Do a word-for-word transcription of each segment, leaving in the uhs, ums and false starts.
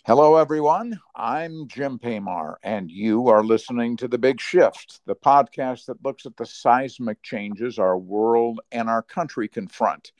Hello, everyone. I'm Jim Paymar, and you are listening to The Big Shift, the podcast that looks at the seismic changes our world and our country confront.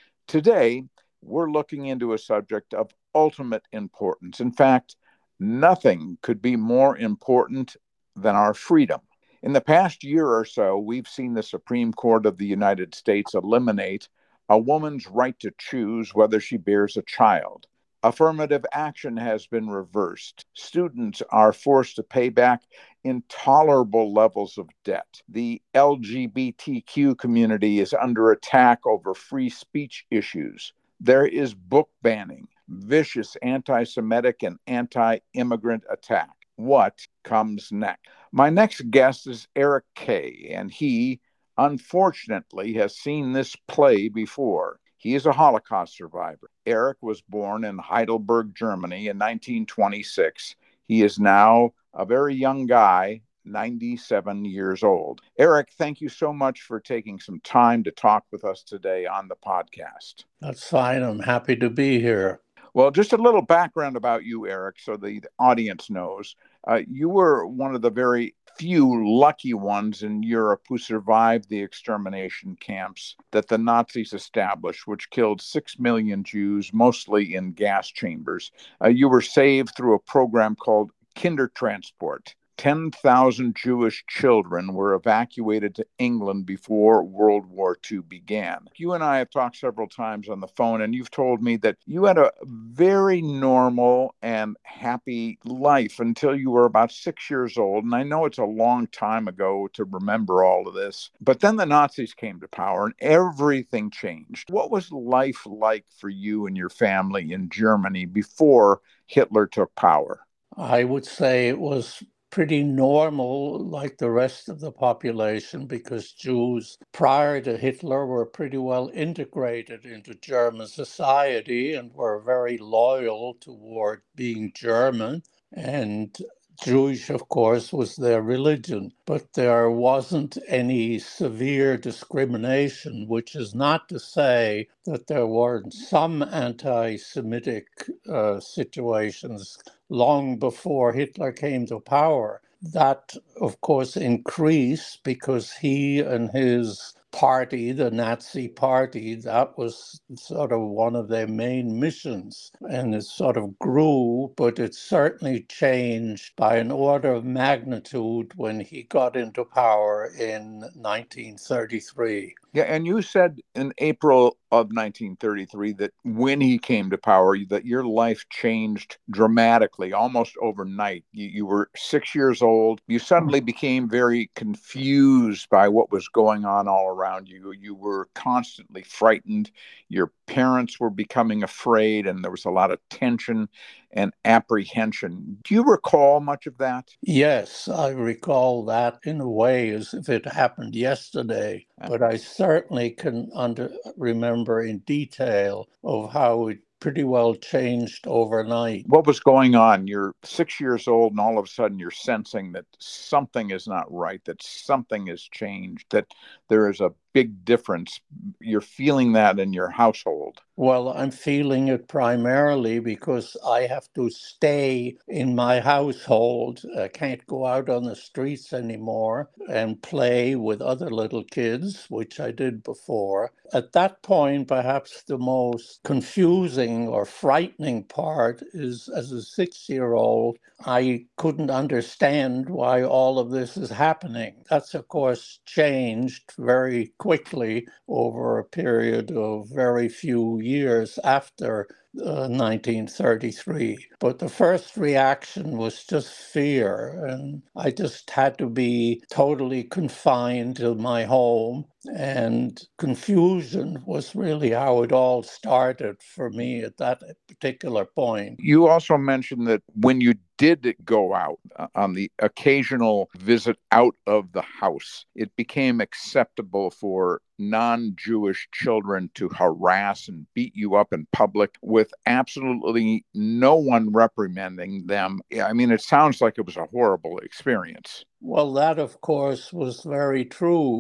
Today, we're looking into a subject of ultimate importance. In fact, nothing could be more important than our freedom. In the past year or so, we've seen the Supreme Court of the United States eliminate a woman's right to choose whether she bears a child. Affirmative action has been reversed. Students are forced to pay back intolerable levels of debt. The L G B T Q community is under attack over free speech issues. There is book banning, vicious anti Semitic and anti immigrant attack. What comes next? My next guest is Eric Kay, and he, unfortunately, has seen this play before. He is a Holocaust survivor. Eric was born in Heidelberg, Germany in nineteen twenty-six. He is now a very young guy, ninety-seven years old. Eric, thank you so much for taking some time to talk with us today on the podcast. That's fine. I'm happy to be here. Well, just a little background about you, Eric, so the audience knows. Uh, you were one of the very few lucky ones in Europe who survived the extermination camps that the Nazis established, which killed six million Jews, mostly in gas chambers. Uh, you were saved through a program called Kindertransport. ten thousand Jewish children were evacuated to England before World War Two began. You and I have talked several times on the phone, and you've told me that you had a very normal and happy life until you were about six years old. And I know it's a long time ago to remember all of this, but then the Nazis came to power and everything changed. What was life like for you and your family in Germany before Hitler took power? I would say it was pretty normal like the rest of the population because Jews prior to Hitler were pretty well integrated into German society and were very loyal toward being German. And Jewish, of course, was their religion, but there wasn't any severe discrimination, which is not to say that there weren't some anti-Semitic uh, situations long before Hitler came to power. That, of course, increased because he and his party, the Nazi party, that was sort of one of their main missions. And it sort of grew, but it certainly changed by an order of magnitude when he got into power in nineteen thirty-three. Yeah, and you said in April of nineteen thirty-three that when he came to power, that your life changed dramatically, almost overnight. You, you were six years old. You suddenly became very confused by what was going on all around you. You were constantly frightened. Your parents were becoming afraid, and there was a lot of tension and apprehension. Do you recall much of that? Yes, I recall that in a way as if it happened yesterday, but I certainly can under, remember in detail of how it pretty well changed overnight. What was going on? You're six years old, and all of a sudden you're sensing that something is not right, that something has changed, that there is a big difference. You're feeling that in your household. Well, I'm feeling it primarily because I have to stay in my household. I can't go out on the streets anymore and play with other little kids, which I did before. At that point, perhaps the most confusing or frightening part is as a six-year-old, I couldn't understand why all of this is happening. That's, of course, changed very quickly over a period of very few years after uh, nineteen thirty-three. But the first reaction was just fear, and I just had to be totally confined to my home. And confusion was really how it all started for me at that particular point. You also mentioned that when you did go out uh, on the occasional visit out of the house, it became acceptable for non-Jewish children to harass and beat you up in public with absolutely no one reprimanding them. I mean, it sounds like it was a horrible experience. Well, that, of course, was very true.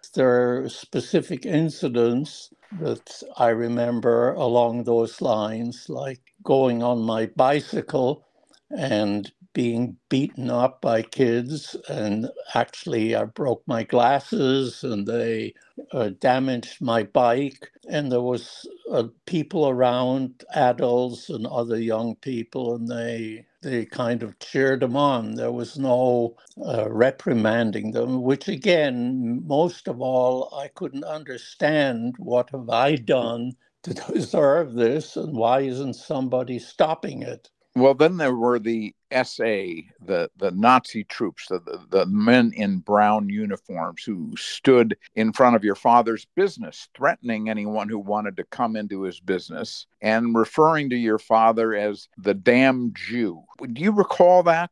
There are specific incidents that I remember along those lines, like going on my bicycle and being beaten up by kids. And actually, I broke my glasses and they uh, damaged my bike. And there was uh, people around, adults and other young people, and they they kind of cheered them on. There was no uh, reprimanding them, which again, most of all, I couldn't understand. What have I done to deserve this, and why isn't somebody stopping it? Well, then there were the S A, the, the Nazi troops, the, the, the men in brown uniforms who stood in front of your father's business, threatening anyone who wanted to come into his business and referring to your father as the damn Jew. Do you recall that?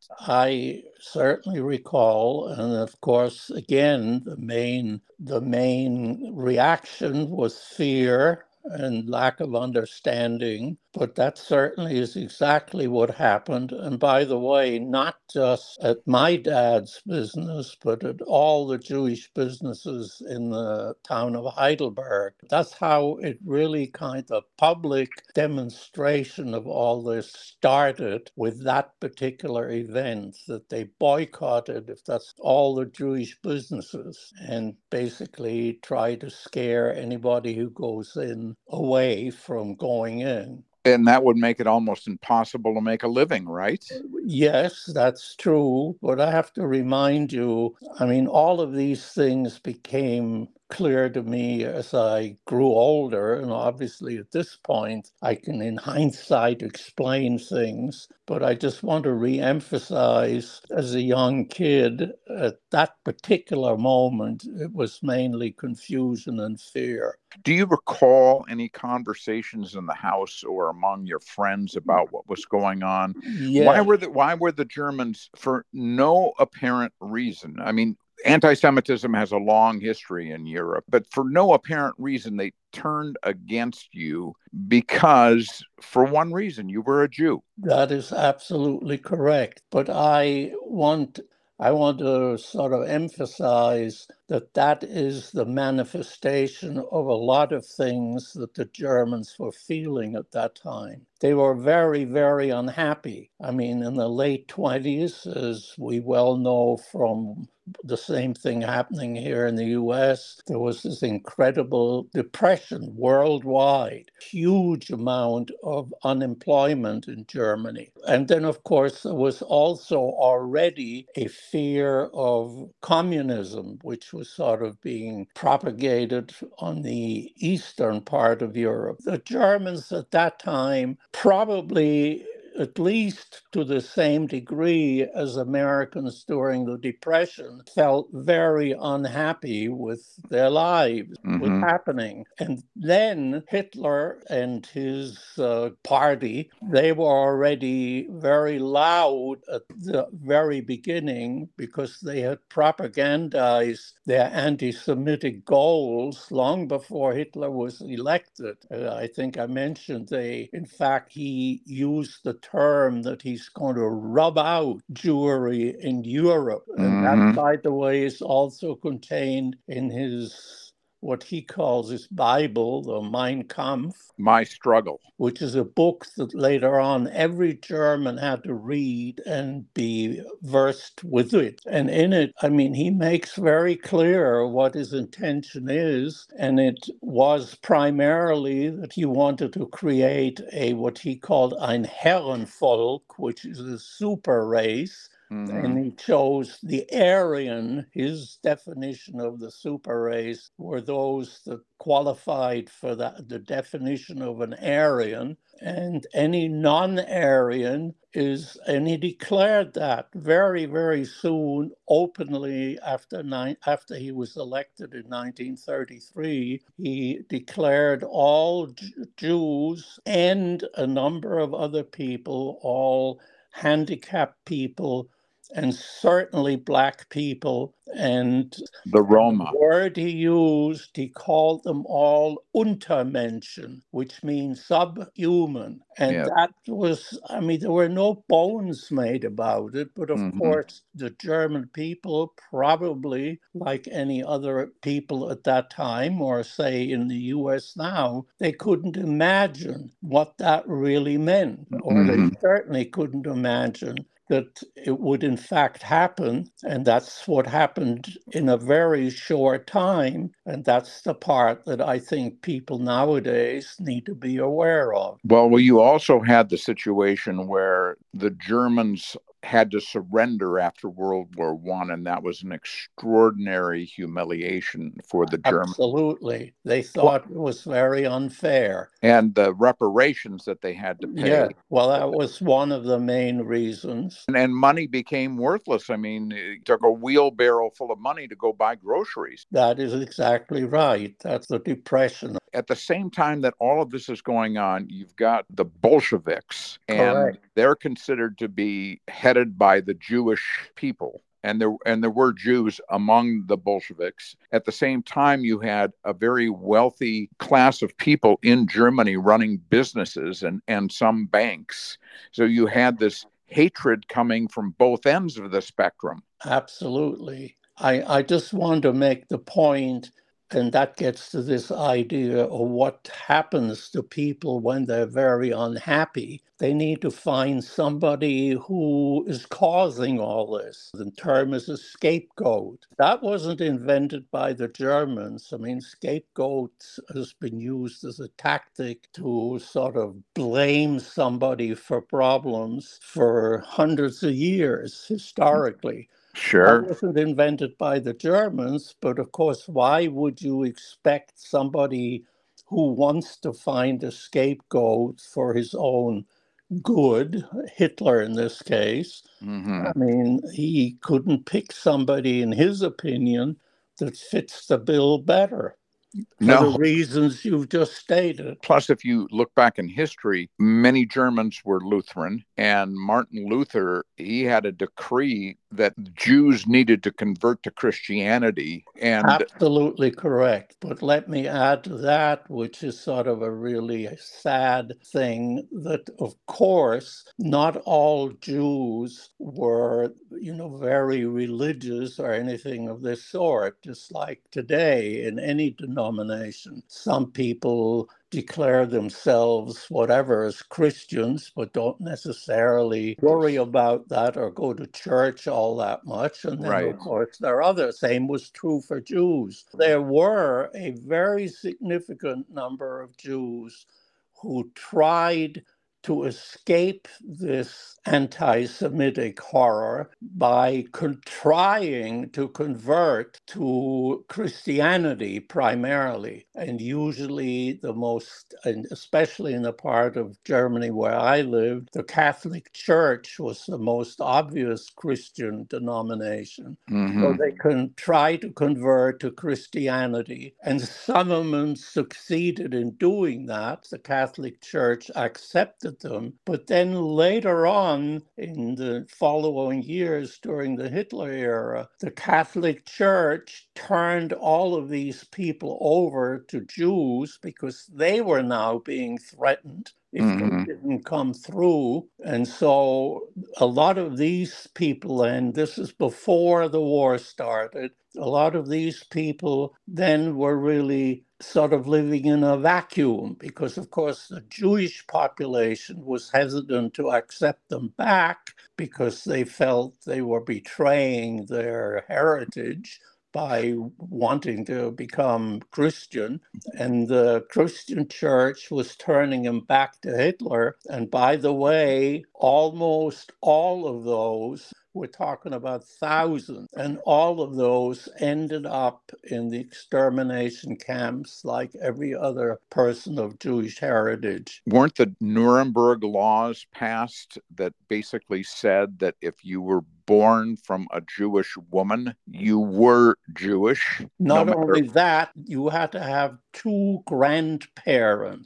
I certainly recall. And of course, again, the main, the main reaction was fear and lack of understanding. But that certainly is exactly what happened. And by the way, not just at my dad's business, but at all the Jewish businesses in the town of Heidelberg. That's how it really kind of public demonstration of all this started, with that particular event, that they boycotted, if that's all the Jewish businesses, and basically try to scare anybody who goes in away from going in. And that would make it almost impossible to make a living, right? Yes, that's true. But I have to remind you, I mean, all of these things became clear to me as I grew older. And obviously, at this point, I can, in hindsight, explain things. But I just want to re-emphasize, as a young kid, at that particular moment, it was mainly confusion and fear. Do you recall any conversations in the house or among your friends about what was going on? Yes. Why were the why were the Germans, for no apparent reason? I mean, anti-Semitism has a long history in Europe, but for no apparent reason, they turned against you because, for one reason, you were a Jew. That is absolutely correct. But I want I want to sort of emphasize that that is the manifestation of a lot of things that the Germans were feeling at that time. They were very, very unhappy. I mean, in the late twenties, as we well know from the same thing happening here in the U S, there was this incredible depression worldwide, huge amount of unemployment in Germany. And then, of course, there was also already a fear of communism, which was sort of being propagated on the eastern part of Europe. The Germans at that time probably, at least to the same degree as Americans during the Depression, felt very unhappy with their lives, Mm-hmm. what's happening. And then Hitler and his uh, party, they were already very loud at the very beginning because they had propagandized their anti-Semitic goals long before Hitler was elected. Uh, I think I mentioned they, in fact, he used the term that he's going to rub out Jewry in Europe. And Mm-hmm. that, by the way, is also contained in his, what he calls his Bible, the Mein Kampf. My Struggle. Which is a book that later on every German had to read and be versed with it. And in it, I mean, he makes very clear what his intention is. And it was primarily that he wanted to create a, what he called ein Herrenvolk, which is a super race. Mm-hmm. And he chose the Aryan. His definition of the super race were those that qualified for that, the definition of an Aryan, and any non-Aryan is, and he declared that very, very soon, openly after nine, after he was elected in nineteen thirty-three. He declared all J- Jews and a number of other people, all handicapped people, and certainly black people. And The the Roma. word he used, he called them all Untermenschen, which means subhuman. And Yeah. that was, I mean, there were no bones made about it. But of Mhm. course, the German people, probably like any other people at that time, or say in the U S now, they couldn't imagine what that really meant, or they Mhm. certainly couldn't imagine that it would in fact happen. And that's what happened in a very short time. And that's the part that I think people nowadays need to be aware of. Well, well, you also had the situation where the Germans had to surrender after World War One, and that was an extraordinary humiliation for the Germans. Absolutely. They thought it was very unfair. And the reparations that they had to pay. Yeah, well, that was one of the main reasons. And, and money became worthless. I mean, it took a wheelbarrow full of money to go buy groceries. That is exactly right. That's the Depression. At the same time that all of this is going on, you've got the Bolsheviks, and Correct. they're considered to be headed by the Jewish people. And there, and there were Jews among the Bolsheviks. At the same time, you had a very wealthy class of people in Germany running businesses and, and some banks. So you had this hatred coming from both ends of the spectrum. Absolutely. I, I just want to make the point, and that gets to this idea of what happens to people when they're very unhappy. They need to find somebody who is causing all this. The term is a scapegoat. That wasn't invented by the Germans. I mean, scapegoat has been used as a tactic to sort of blame somebody for problems for hundreds of years historically. Sure. That wasn't invented by the Germans, but of course, why would you expect somebody who wants to find a scapegoat for his own good, Hitler in this case? Mm-hmm. I mean, he couldn't pick somebody, in his opinion, that fits the bill better. For No. the reasons you've just stated. Plus, if you look back in history, many Germans were Lutheran, and Martin Luther, he had a decree that Jews needed to convert to Christianity. And absolutely correct. But let me add to that, which is sort of a really sad thing, that of course, not all Jews were, you know, very religious or anything of this sort. Just like today in any denomination, some people declare themselves whatever as Christians, but don't necessarily worry about that or go to church all that much. And then, right. Of course, there are others. Same was true for Jews. There were a very significant number of Jews who tried to escape this anti-Semitic horror by trying to convert to Christianity primarily. And usually the most, and especially in the part of Germany where I lived, the Catholic Church was the most obvious Christian denomination. Mm-hmm. So they can try to convert to Christianity. And some of them succeeded in doing that. The Catholic Church accepted them. But then later on, in the following years during the Hitler era, the Catholic Church turned all of these people over to Jews because they were now being threatened if mm-hmm. they didn't come through. And so a lot of these people, and this is before the war started, a lot of these people then were really sort of living in a vacuum because, of course, the Jewish population was hesitant to accept them back because they felt they were betraying their heritage by wanting to become Christian. And the Christian church was turning them back to Hitler. And by the way, almost all of those, we're talking about thousands, and all of those ended up in the extermination camps like every other person of Jewish heritage. Weren't the Nuremberg laws passed that basically said that if you were born from a Jewish woman, you were Jewish? Not no only that, you had to have two grandparents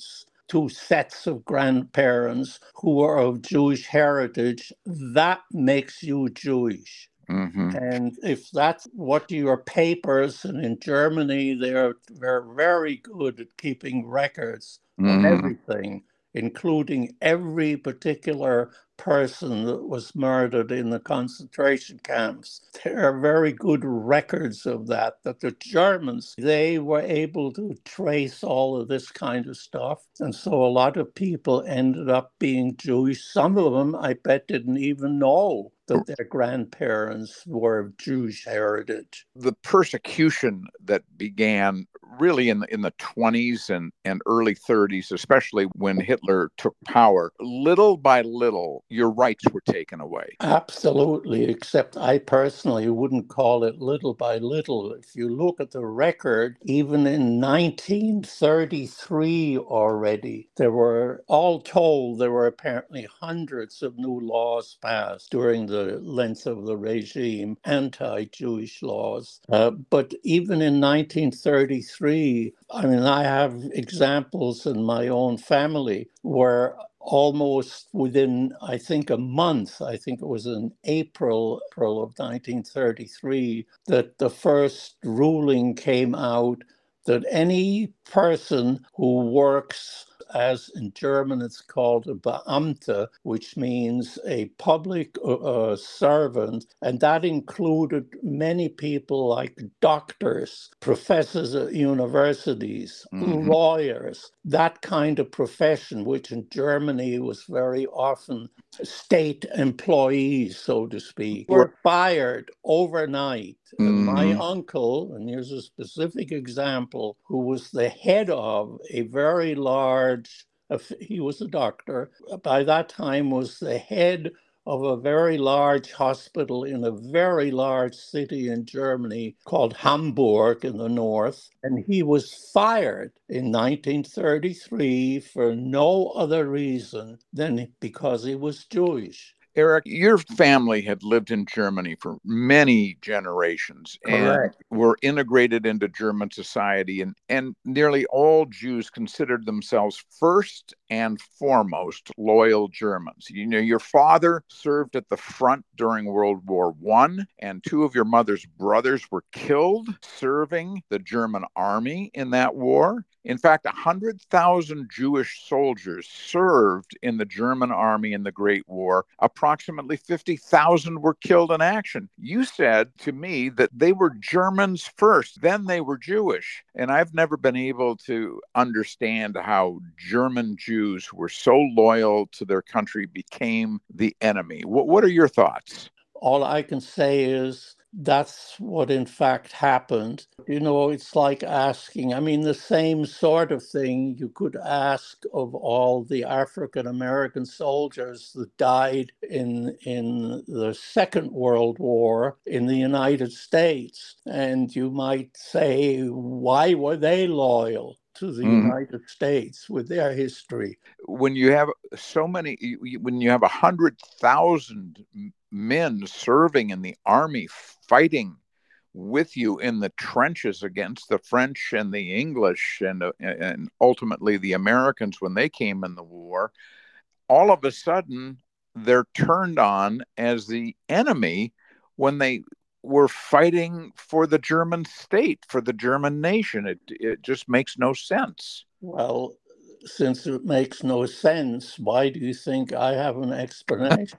two sets of grandparents who are of Jewish heritage, that makes you Jewish. Mm-hmm. And if that's what your papers, and in Germany, they're, they're very good at keeping records of Mm-hmm. everything, including every particular person that was murdered in the concentration camps. There are very good records of that, that the Germans, they were able to trace all of this kind of stuff. And so a lot of people ended up being Jewish. Some of them, I bet, didn't even know that their grandparents were of Jewish heritage. The persecution that began really in the, in the twenties and, and early thirties, especially when Hitler took power, little by little, your rights were taken away. Absolutely, except I personally wouldn't call it little by little. If you look at the record, even in nineteen thirty-three already, there were, all told, there were apparently hundreds of new laws passed during the length of the regime, anti-Jewish laws. Uh, but even in nineteen thirty-three, I mean, I have examples in my own family where almost within, I think, a month, I think it was in April, April of nineteen thirty-three, that the first ruling came out that any person who works, as in German it's called a Beamte, which means a public uh, servant, and that included many people like doctors, professors at universities, mm-hmm. lawyers, that kind of profession, which in Germany was very often state employees, so to speak, were fired overnight. Mm-hmm. And my uncle, and here's a specific example, who was the head of a very large, he was a doctor, by that time was the head of a very large hospital in a very large city in Germany called Hamburg in the north. And he was fired in nineteen thirty-three for no other reason than because he was Jewish. Eric, your family had lived in Germany for many generations. Correct. And were integrated into German society, and, and nearly all Jews considered themselves first and foremost loyal Germans. You know, your father served at the front during World War One, and two of your mother's brothers were killed serving the German army in that war. In fact, one hundred thousand Jewish soldiers served in the German army in the Great War. Approximately fifty thousand were killed in action. You said to me that they were Germans first, then they were Jewish. And I've never been able to understand how German Jews who were so loyal to their country became the enemy. What, what are your thoughts? All I can say is that's what in fact happened. You know, it's like asking, I mean, the same sort of thing you could ask of all the African American soldiers that died in, in the Second World War in the United States. And you might say, why were they loyal to the mm-hmm. United States with their history? When you have so many, when you have a hundred thousand men serving in the army, fighting with you in the trenches against the French and the English and, uh, and ultimately the Americans when they came in the war, all of a sudden they're turned on as the enemy when they were fighting for the German state, for the German nation. It, it just makes no sense. Well, since it makes no sense, why do you think I have an explanation?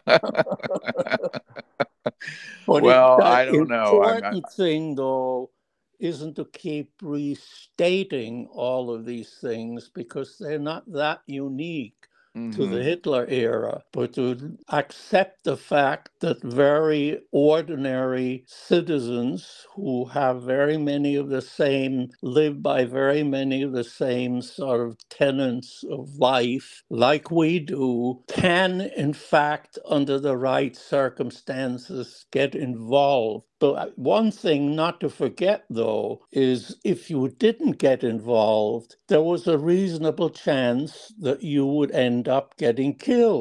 But well, it, I don't know. The important I... thing, though, isn't to keep restating all of these things because they're not that unique mm-hmm. to the Hitler era, but to accept the fact that very ordinary citizens who have very many of the same, live by very many of the same sort of tenets of life, like we do, can, in fact, under the right circumstances, get involved. But one thing not to forget, though, is if you didn't get involved, there was a reasonable chance that you would end up getting killed.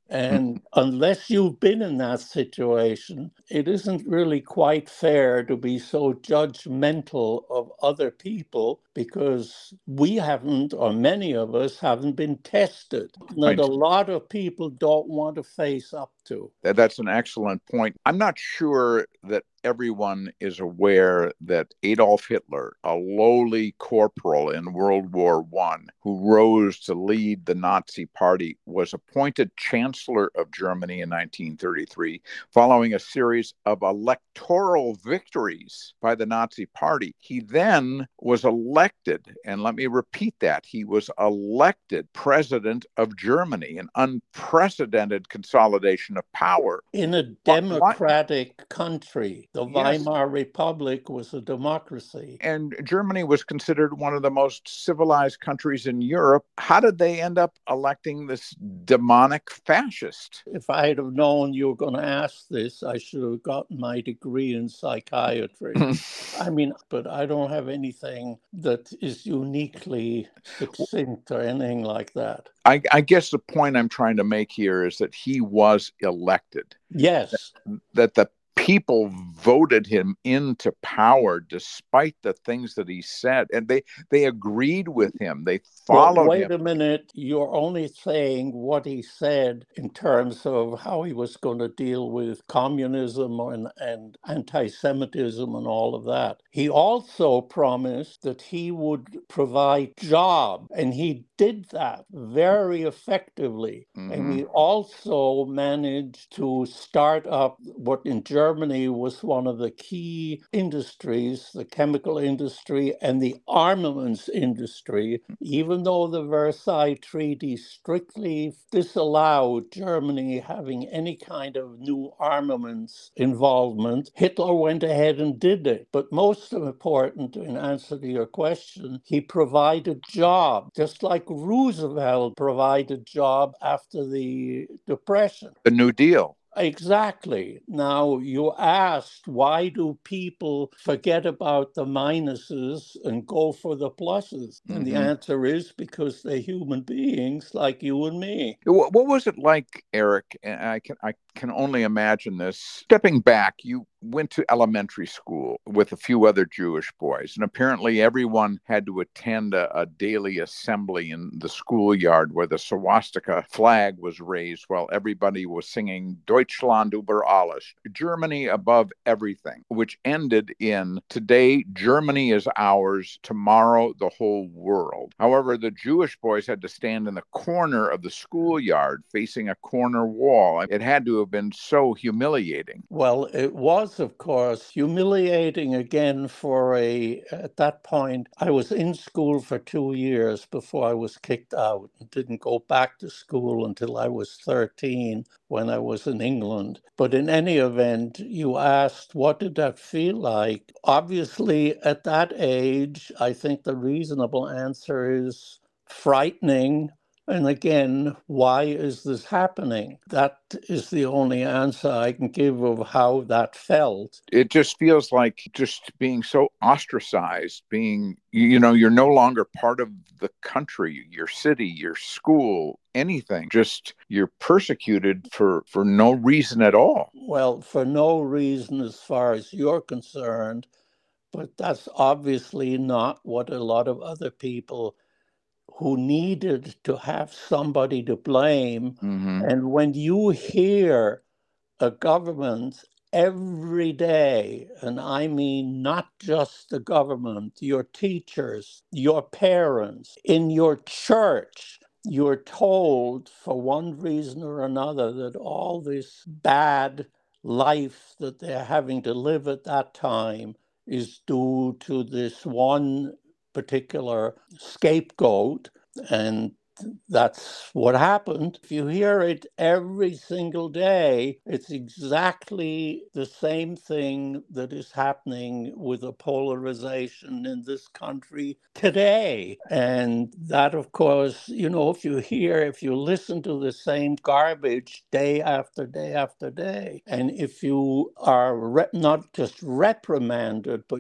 And unless you've been in that situation, it isn't really quite fair to be so judgmental of other people because we haven't, or many of us haven't been tested. That a lot of people don't want to face up to. That's an excellent point. I'm not sure that everyone is aware that Adolf Hitler, a lowly corporal in World War One, who rose to lead the Nazi Party, was appointed Chancellor of Germany in nineteen thirty-three, following a series of electoral victories by the Nazi Party. He then was elected, and let me repeat that, he was elected President of Germany, an unprecedented consolidation of power. In a democratic what? country. The Yes. Weimar Republic was a democracy. And Germany was considered one of the most civilized countries in Europe. How did they end up electing this demonic fascist? If I had have known you were going to ask this, I should have gotten my degree in psychiatry. I mean, but I don't have anything that is uniquely succinct or anything like that. I, I guess the point I'm trying to make here is that he was elected. Yes. That, that the people voted him into power despite the things that he said, and they they agreed with him. They followed well, wait him. Wait a minute. You're only saying what he said in terms of how he was going to deal with communism and, and anti-Semitism and all of that. He also promised that he would provide jobs, and he did that very effectively. Mm-hmm. And he also managed to start up what in Germany was one of the key industries, the chemical industry and the armaments industry. Even though the Versailles Treaty strictly disallowed Germany having any kind of new armaments involvement, Hitler went ahead and did it. But most important, in answer to your question, he provided jobs, just like Roosevelt provided job after the Depression. The New Deal. Exactly. Now, you asked, why do people forget about the minuses and go for the pluses? Mm-hmm. And the answer is because they're human beings like you and me. What was it like, Eric? And I can I can only imagine this. Stepping back, you went to elementary school with a few other Jewish boys, and apparently everyone had to attend a, a daily assembly in the schoolyard where the swastika flag was raised while everybody was singing Deutschland über alles, Germany above everything, which ended in today Germany is ours, tomorrow the whole world. However, the Jewish boys had to stand in the corner of the schoolyard facing a corner wall. It had to have been so humiliating. Well, it was, of course, humiliating again for a, at that point, I was in school for two years before I was kicked out and didn't go back to school until I was thirteen when I was in England. But in any event, you asked, what did that feel like? Obviously, at that age, I think the reasonable answer is frightening. And again, why is this happening? That is the only answer I can give of how that felt. It just feels like just being so ostracized, being, you know, you're no longer part of the country, your city, your school, anything. Just you're persecuted for, for no reason at all. Well, for no reason as far as you're concerned, but that's obviously not what a lot of other people who needed to have somebody to blame. Mm-hmm. And when you hear a government every day, and I mean not just the government, your teachers, your parents, in your church, you're told for one reason or another that all this bad life that they're having to live at that time is due to this one particular scapegoat, and that's what happened. If you hear it every single day, it's exactly the same thing that is happening with the polarization in this country today. And that, of course, you know, if you hear, if you listen to the same garbage day after day after day, and if you are re- not just reprimanded, but you're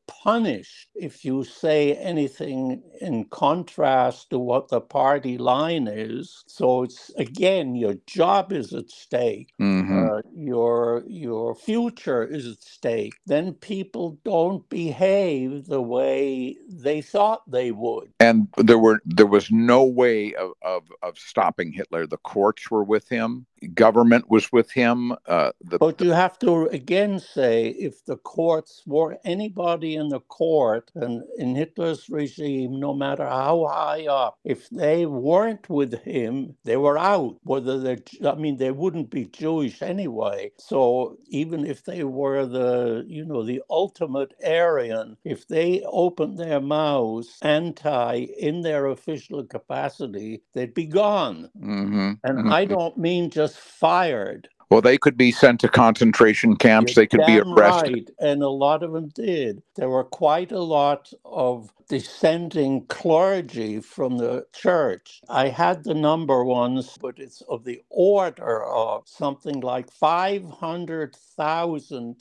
punished if you say anything in contrast to what the party line is. So it's, again, your job is at stake. Mm-hmm. Uh, your your future is at stake. Then people don't behave the way they thought they would. And there were there was no way of, of, of stopping Hitler. The courts were with him. Government was with him. Uh, the, but you have to again say, if the courts were anybody in the court and in Hitler's regime, no matter how high up, if they weren't with him, they were out. Whether they, I mean, they wouldn't be Jewish anyway. So even if they were the, you know, the ultimate Aryan, if they opened their mouths anti in their official capacity, they'd be gone. mm-hmm, and mm-hmm. I don't mean just fired. Well, they could be sent to concentration camps. You're they could be arrested. Right, and a lot of them did. There were quite a lot of dissenting clergy from the church. I had the number once, but it's of the order of something like five hundred thousand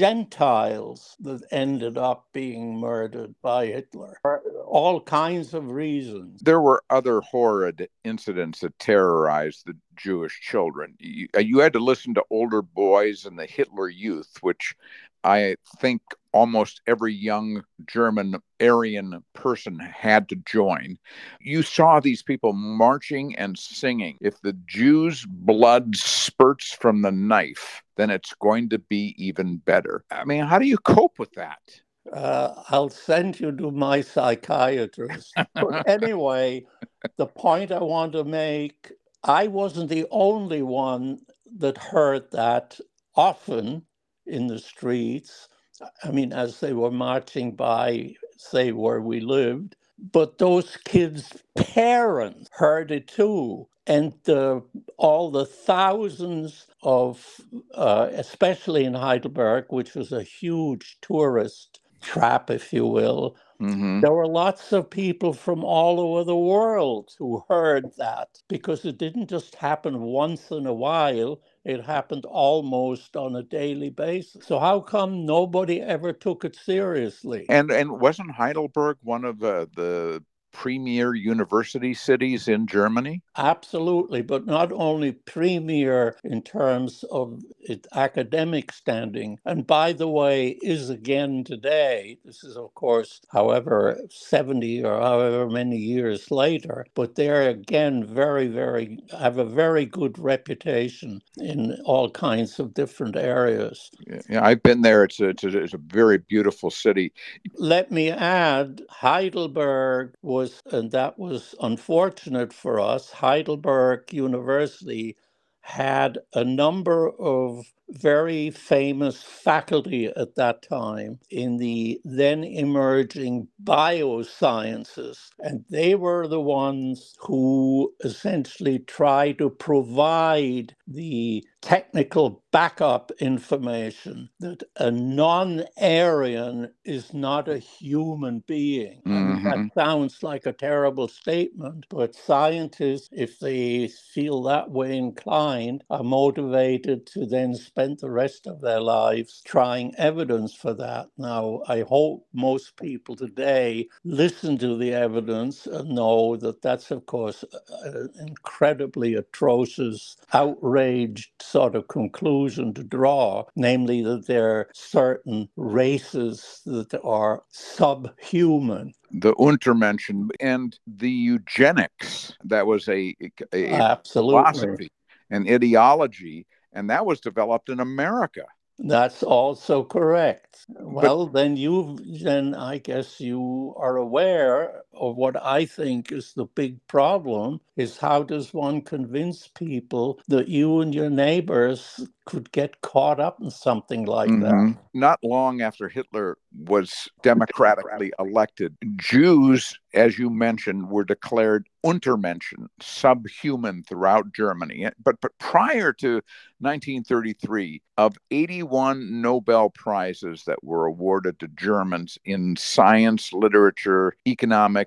Gentiles that ended up being murdered by Hitler for all kinds of reasons. There were other horrid incidents that terrorized the Jewish children. You, you had to listen to older boys and the Hitler Youth, which I think almost every young German Aryan person had to join. You saw these people marching and singing. If the Jews' blood spurts from the knife, then it's going to be even better. I mean, how do you cope with that? Uh, I'll send you to my psychiatrist. But anyway, the point I want to make, I wasn't the only one that heard that often in the streets. I mean, as they were marching by, say, where we lived. But those kids' parents heard it too. And the, all the thousands of, uh, especially in Heidelberg, which was a huge tourist trap, if you will, mm-hmm. there were lots of people from all over the world who heard that, because it didn't just happen once in a while. It happened almost on a daily basis. So how come nobody ever took it seriously? And and wasn't Heidelberg one of the, the premier university cities in Germany? Absolutely, but not only premier in terms of its academic standing, and by the way, is again today. This is, of course, however, seventy or however many years later, but they're again very, very, have a very good reputation in all kinds of different areas. Yeah, I've been there. It's a, it's a, it's a very beautiful city. Let me add, Heidelberg was, and that was unfortunate for us, Heidelberg University had a number of very famous faculty at that time in the then emerging biosciences. And they were the ones who essentially tried to provide the technical backup information that a non-Aryan is not a human being. Mm-hmm. I mean, that sounds like a terrible statement, but scientists, if they feel that way inclined, are motivated to then spend the rest of their lives trying evidence for that. Now, I hope most people today listen to the evidence and know that that's, of course, an incredibly atrocious, outraged sort of conclusion to draw, namely that there are certain races that are subhuman. The Untermenschen and the eugenics, that was a, a, a Absolutely. philosophy, an ideology, and that was developed in America. That's also correct. Well, but, then you, then I guess you are aware of what I think is the big problem, is how does one convince people that you and your neighbors could get caught up in something like mm-hmm. that? Not long after Hitler was democratically elected, Jews, as you mentioned, were declared Untermenschen, subhuman throughout Germany. But, but prior to nineteen thirty-three, of eighty-one Nobel Prizes that were awarded to Germans in science, literature, economics,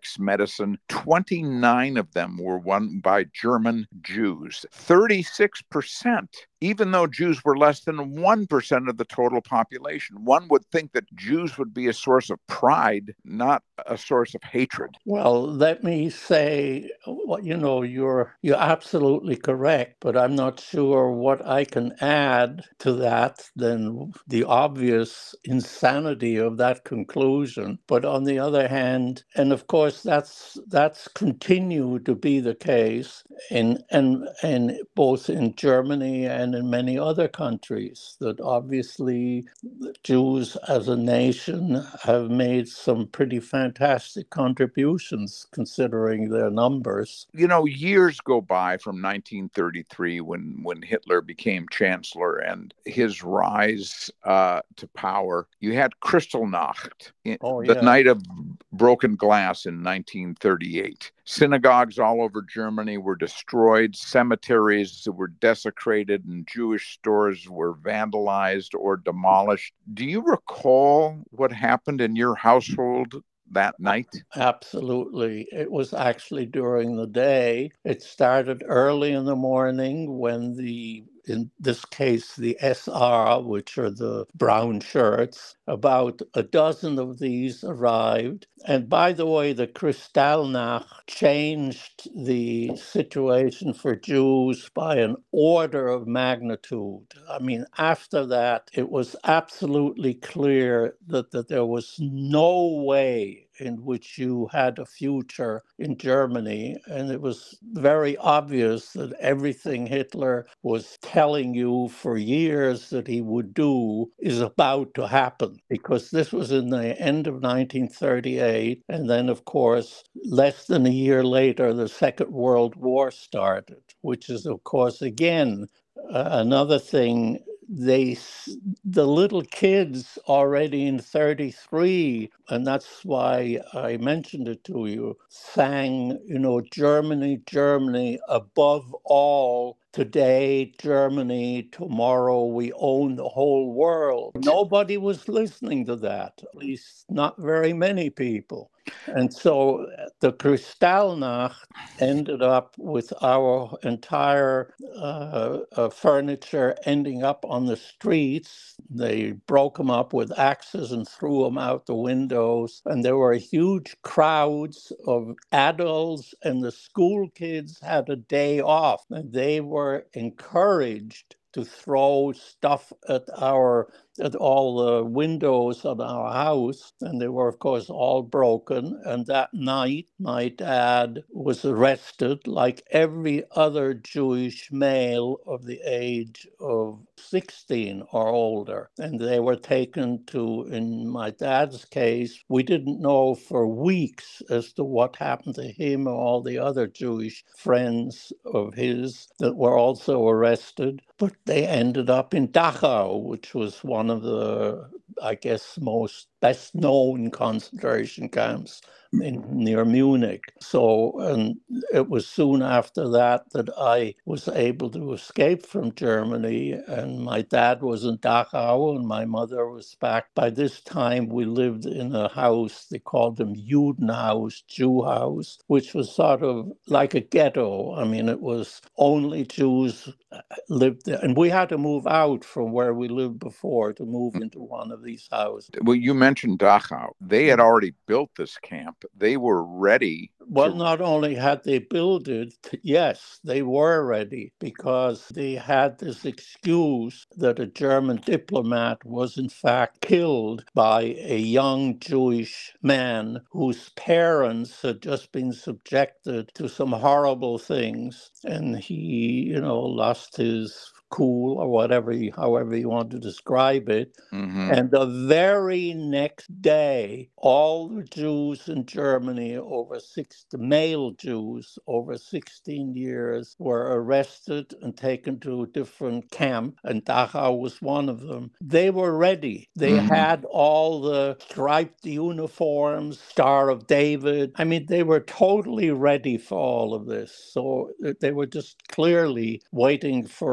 Alex medicine. twenty-nine of them were won by German Jews. thirty-six percent, even though Jews were less than one percent of the total population. One would think that Jews would be a source of pride, not a source of hatred. Well, let me say, well, you know, you're you're absolutely correct, but I'm not sure what I can add to that than the obvious insanity of that conclusion. But on the other hand, and of course, that's that's continued to be the case in and and both in Germany and in many other countries, that obviously Jews as a nation have made some pretty fantastic contributions considering their numbers. You know, years go by from nineteen thirty-three when, when Hitler became chancellor and his rise uh, to power. You had Kristallnacht, Oh, the yeah. night of broken glass in nineteen thirty-eight. Synagogues all over Germany were destroyed, cemeteries were desecrated, and Jewish stores were vandalized or demolished. Do you recall what happened in your household that night? Absolutely. It was actually during the day. It started early in the morning when the, in this case, the S R, which are the brown shirts, about a dozen of these arrived. And by the way, the Kristallnacht changed the situation for Jews by an order of magnitude. I mean, after that, it was absolutely clear that, that there was no way in which you had a future in Germany. And it was very obvious that everything Hitler was telling you for years that he would do is about to happen, because this was in the end of nineteen thirty-eight. And then, of course, less than a year later, the Second World War started, which is, of course, again, uh, another thing. They, the little kids already in thirty-three, and that's why I mentioned it to you, sang, you know, Germany, Germany, above all, today, Germany, tomorrow, we own the whole world. Nobody was listening to that, at least not very many people. And so the Kristallnacht ended up with our entire uh, uh, furniture ending up on the streets. They broke them up with axes and threw them out the windows. And there were huge crowds of adults, and the school kids had a day off. And they were encouraged to throw stuff at our at all the windows of our house, and they were, of course, all broken. And that night, my dad was arrested, like every other Jewish male of the age of sixteen or older. And they were taken to, in my dad's case, we didn't know for weeks as to what happened to him or all the other Jewish friends of his that were also arrested. But they ended up in Dachau, which was one of the, I guess, most best-known concentration camps in, near Munich. So, and it was soon after that that I was able to escape from Germany, and my dad was in Dachau and my mother was back. By this time, we lived in a house, they called them Judenhaus, Jew house, which was sort of like a ghetto. I mean, it was only Jews lived there, and we had to move out from where we lived before to move into one of these houses. Well, you mentioned Dachau. They had already built this camp. They were ready. Well, to... not only had they built it, yes, they were ready, because they had this excuse that a German diplomat was in fact killed by a young Jewish man whose parents had just been subjected to some horrible things, and he, you know, lost his cool or whatever, however you want to describe it. Mm-hmm. And the very next day, all the Jews in Germany over six, the male Jews over sixteen years were arrested and taken to a different camp, and Dachau was one of them. They were ready. They mm-hmm. had all the striped uniforms, Star of David. I mean, they were totally ready for all of this. So they were just clearly waiting for an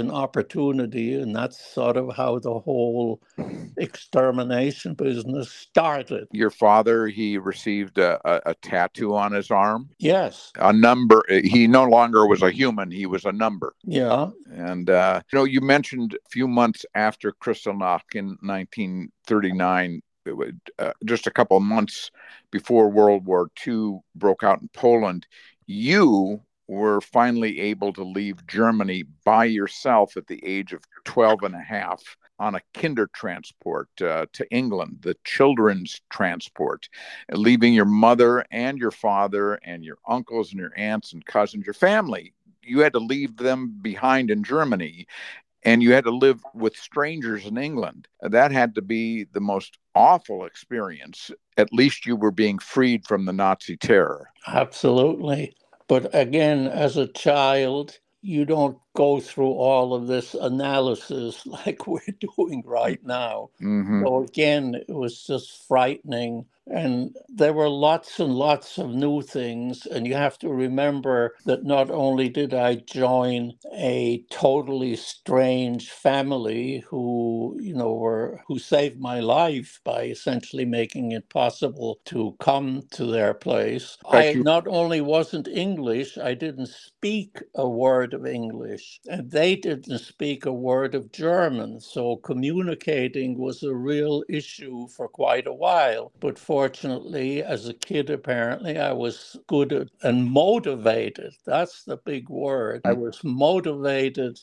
an opportunity, and that's sort of how the whole extermination business started. Your father, he received a, a, a tattoo on his arm? Yes. A number. He no longer was a human, he was a number. Yeah. And, uh, you know, you mentioned a few months after Kristallnacht in nineteen thirty-nine, uh, just a couple of months before World War Two broke out in Poland, you were finally able to leave Germany by yourself at the age of twelve and a half on a kinder transport uh, to England, the children's transport, leaving your mother and your father and your uncles and your aunts and cousins, your family. You had to leave them behind in Germany, and you had to live with strangers in England. That had to be the most awful experience. At least you were being freed from the Nazi terror. Absolutely. But again, as a child, you don't go through all of this analysis like we're doing right now. Mm-hmm. So again, it was just frightening. And there were lots and lots of new things. And you have to remember that not only did I join a totally strange family who, you know, were who saved my life by essentially making it possible to come to their place. I you- not only wasn't English, I didn't speak a word of English, and they didn't speak a word of German. So communicating was a real issue for quite a while. But fortunately, as a kid, apparently, I was good at, and motivated. That's the big word. I was motivated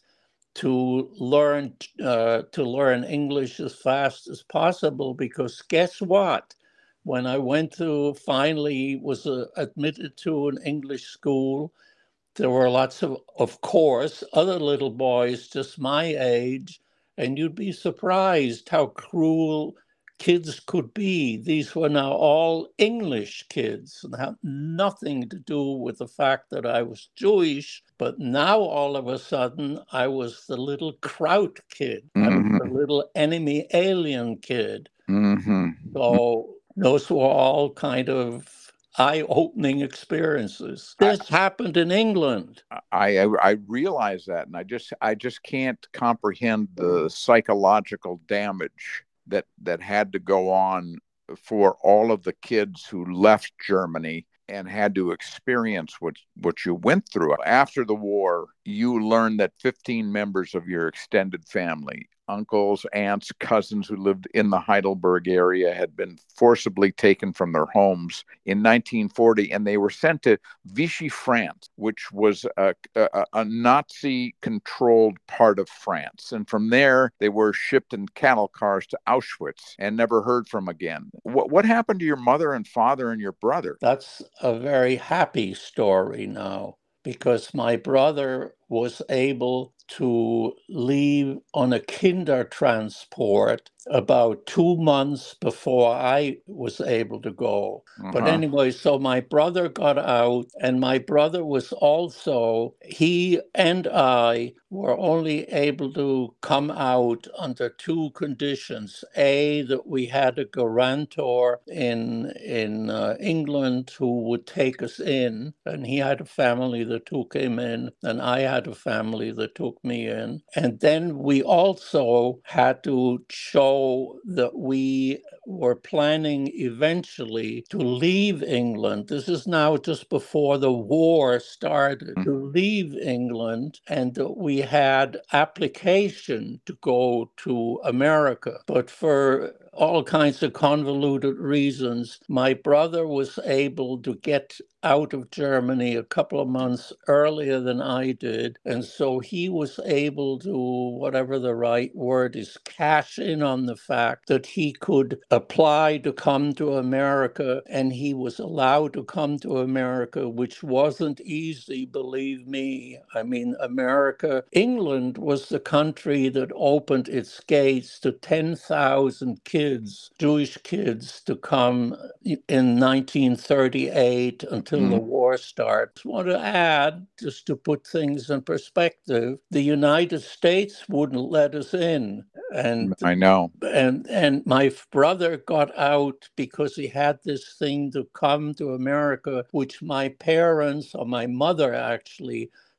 to learn uh, to learn English as fast as possible, because guess what? When I went to finally was uh, admitted to an English school, there were lots of, of course, other little boys just my age, and you'd be surprised how cruel kids could be. These were now all English kids and had nothing to do with the fact that I was Jewish. But now all of a sudden, I was the little Kraut kid. I was Mhm. the little enemy alien kid. Mm-hmm. So those were all kind of eye-opening experiences. This happened in England. I, I I realize that, and I just I just can't comprehend the psychological damage that that had to go on for all of the kids who left Germany and had to experience what what you went through. After the war, you learned that fifteen members of your extended family, uncles, aunts, cousins who lived in the Heidelberg area, had been forcibly taken from their homes in nineteen forty, and they were sent to Vichy, France, which was a, a, a Nazi-controlled part of France. And from there, they were shipped in cattle cars to Auschwitz and never heard from again. What, what happened to your mother and father and your brother? That's a very happy story now, because my brother was able to leave on a kinder transport about two months before I was able to go. Uh-huh. But anyway, so my brother got out, and my brother was also, he and I were only able to come out under two conditions. A, that we had a guarantor in, in uh, England who would take us in, and he had a family that took him in, and I had a family that took me in. And then we also had to show that we were planning eventually to leave England. This is now just before the war started, to leave England, and that we had application to go to America. But for all kinds of convoluted reasons, my brother was able to get out of Germany a couple of months earlier than I did. And so he was able to, whatever the right word is, cash in on the fact that he could apply to come to America, and he was allowed to come to America, which wasn't easy, believe me. I mean, America, England was the country that opened its gates to ten thousand kids, Jewish kids, to come in nineteen thirty-eight until mm. the war starts. I want to add, just to put things in perspective, the United States wouldn't let us in. And I know. And and my brother got out because he had this thing to come to America, which my parents, or my mother actually,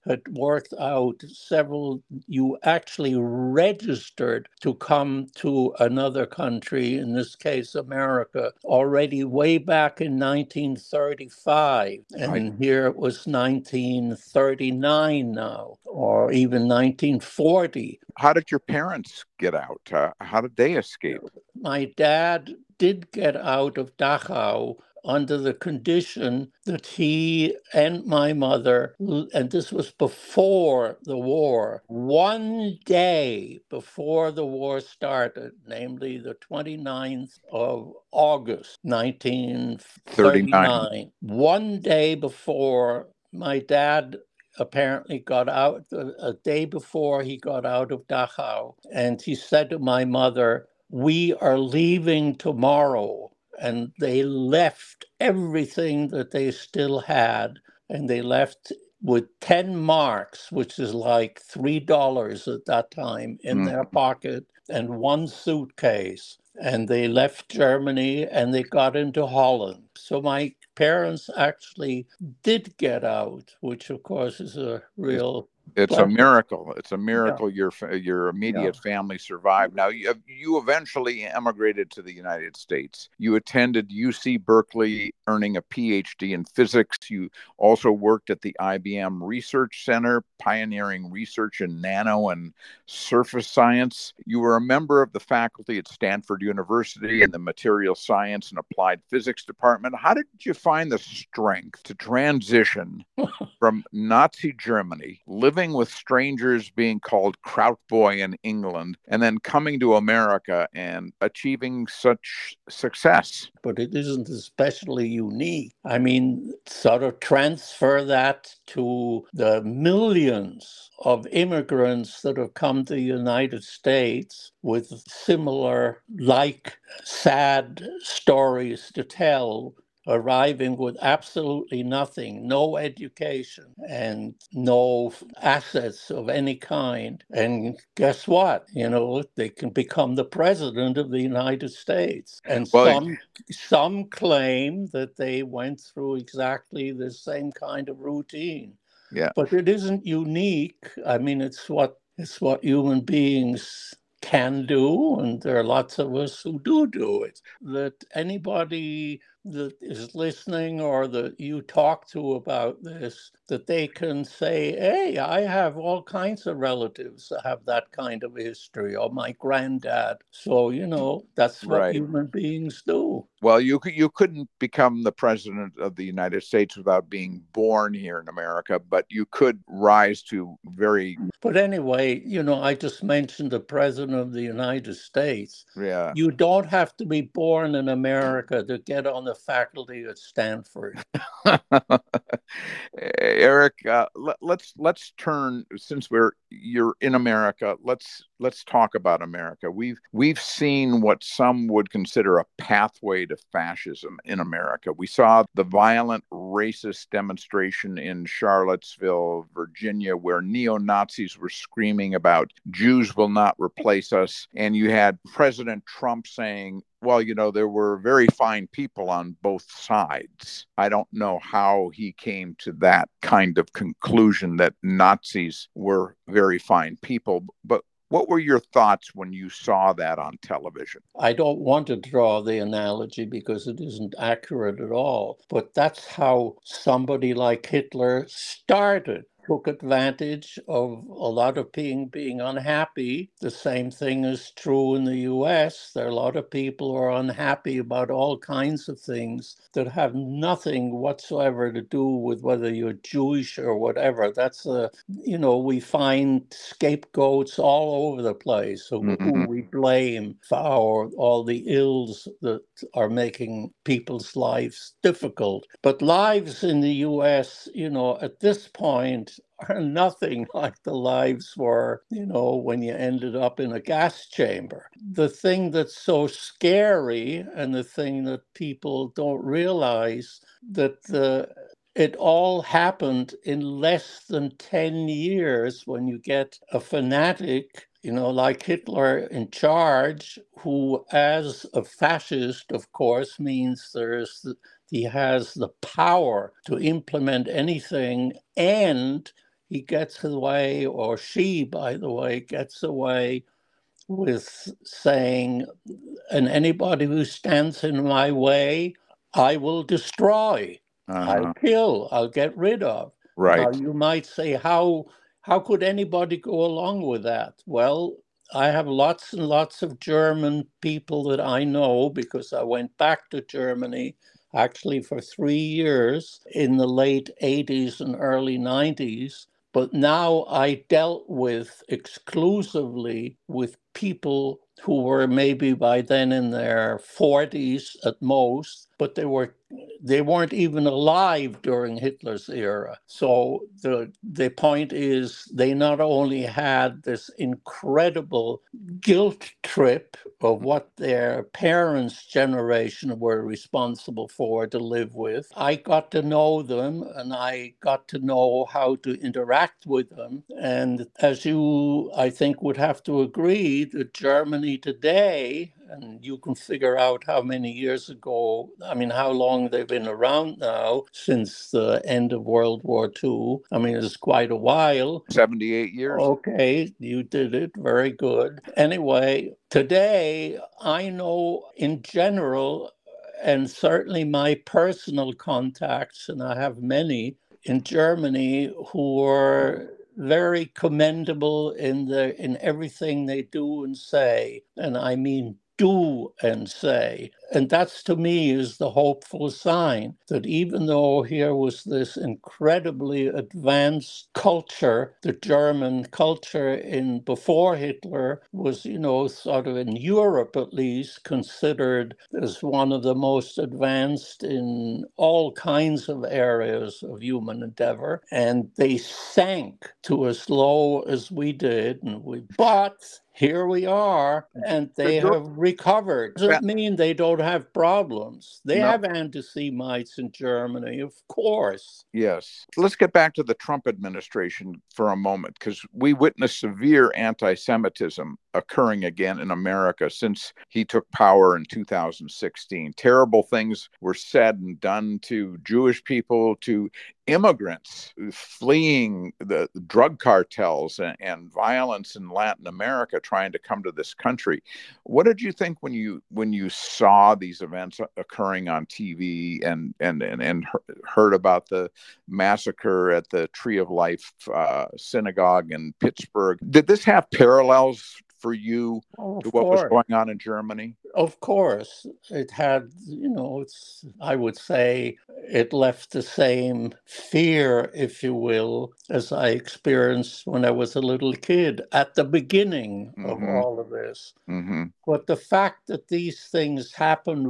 had worked out several, you actually registered to come to another country, in this case, America, already way back in nineteen thirty-five. And Right. here it was nineteen thirty-nine now, or even nineteen forty. How did your parents get out? Uh, how did they escape? My dad did get out of Dachau under the condition that he and my mother, and this was before the war, one day before the war started, namely the twenty-ninth of August, nineteen thirty-nine, one day before, my dad apparently got out, a day before he got out of Dachau, and he said to my mother, "We are leaving tomorrow." And they left everything that they still had, and they left with ten marks, which is like three dollars at that time, in mm. their pocket, and one suitcase. And they left Germany and they got into Holland. So my parents actually did get out, which of course is a real... It's but, a miracle. It's a miracle yeah. your your immediate yeah. family survived. Now, you, you eventually emigrated to the United States. You attended U C Berkeley, earning a P H D in physics. You also worked at the I B M Research Center, pioneering research in nano and surface science. You were a member of the faculty at Stanford University in the Material Science and Applied Physics Department. How did you find the strength to transition from Nazi Germany, living with strangers, being called Kraut Boy in England, and then coming to America and achieving such success? But it isn't especially unique. I mean, sort of transfer that to the millions of immigrants that have come to the United States with similar, like, sad stories to tell, arriving with absolutely nothing, no education and no assets of any kind. And guess what? You know, they can become the president of the United States. And well, some some claim that they went through exactly the same kind of routine. Yeah. But it isn't unique. I mean, it's what it's what human beings can do, and there are lots of us who do do it. That anybody that is listening or that you talk to about this, that they can say, hey, I have all kinds of relatives that have that kind of history, or my granddad. So, you know, that's what right. human beings do. Well, you you couldn't become the president of the United States without being born here in America, but you could rise to very... But anyway, you know, I just mentioned the president of the United States. Yeah. You don't have to be born in America to get on the faculty at Stanford. Eric, uh, let, let's let's turn, since we're you're in America, let's let's talk about America. We've we've seen what some would consider a pathway to fascism in America. We saw the violent racist demonstration in Charlottesville, Virginia, where neo-Nazis were screaming about Jews will not replace us. And you had President Trump saying, well, you know, there were very fine people on both sides. I don't know how he came to that kind of conclusion that Nazis were very fine people, but what were your thoughts when you saw that on television? I don't want to draw the analogy because it isn't accurate at all, but that's how somebody like Hitler started. Took advantage of a lot of being being unhappy. The same thing is true in the U S. There are a lot of people who are unhappy about all kinds of things that have nothing whatsoever to do with whether you're Jewish or whatever. That's a, you know, we find scapegoats all over the place who, mm-hmm. who we blame for our, all the ills that are making people's lives difficult. But lives in the U S, you know, at this point, are nothing like the lives were, you know, when you ended up in a gas chamber. The thing that's so scary, and the thing that people don't realize, that the it all happened in less than ten years when you get a fanatic, you know, like Hitler in charge, who, as a fascist, of course, means there's the, he has the power to implement anything, and he gets away, or she, by the way, gets away with saying, and anybody who stands in my way, I will destroy, uh-huh. I'll kill, I'll get rid of. Right. Now, you might say, how how could anybody go along with that? Well, I have lots and lots of German people that I know, because I went back to Germany actually for three years in the late eighties and early nineties. But now I dealt with exclusively with people who were maybe by then in their forties at most, but they were they weren't even alive during Hitler's era. So the the point is, they not only had this incredible guilt trip of what their parents' generation were responsible for to live with. I got to know them, and I got to know how to interact with them. And as you, I think, would have to agree, that Germany today, and you can figure out how many years ago, I mean, how long they've been around now, since the end of World War Two. I mean, it's quite a while. seventy-eight years. Okay, you did it. Very good. Anyway, today, I know in general, and certainly my personal contacts, and I have many in Germany, who are very commendable in the in everything they do and say. And I mean do and say. And that's, to me, is the hopeful sign, that even though here was this incredibly advanced culture, the German culture in before Hitler was, you know, sort of in Europe at least, considered as one of the most advanced in all kinds of areas of human endeavor. And they sank to as low as we did. And we, but here we are, and they have recovered. Doesn't mean they don't have problems. They no. have anti-Semites in Germany, of course. Yes. Let's get back to the Trump administration for a moment, because we witnessed severe anti-Semitism occurring again in America since he took power in two thousand sixteen. Terrible things were said and done to Jewish people, to immigrants fleeing the drug cartels and, and violence in Latin America, trying to come to this country. What did you think when you when you saw these events occurring on T V and and and, and heard about the massacre at the Tree of Life uh, synagogue in Pittsburgh? Did this have parallels for you oh, to what course. was going on in Germany? Of course. It had, you know, it's, I would say it left the same fear, if you will, as I experienced when I was a little kid at the beginning mm-hmm. of all of this. Mm-hmm. But the fact that these things happen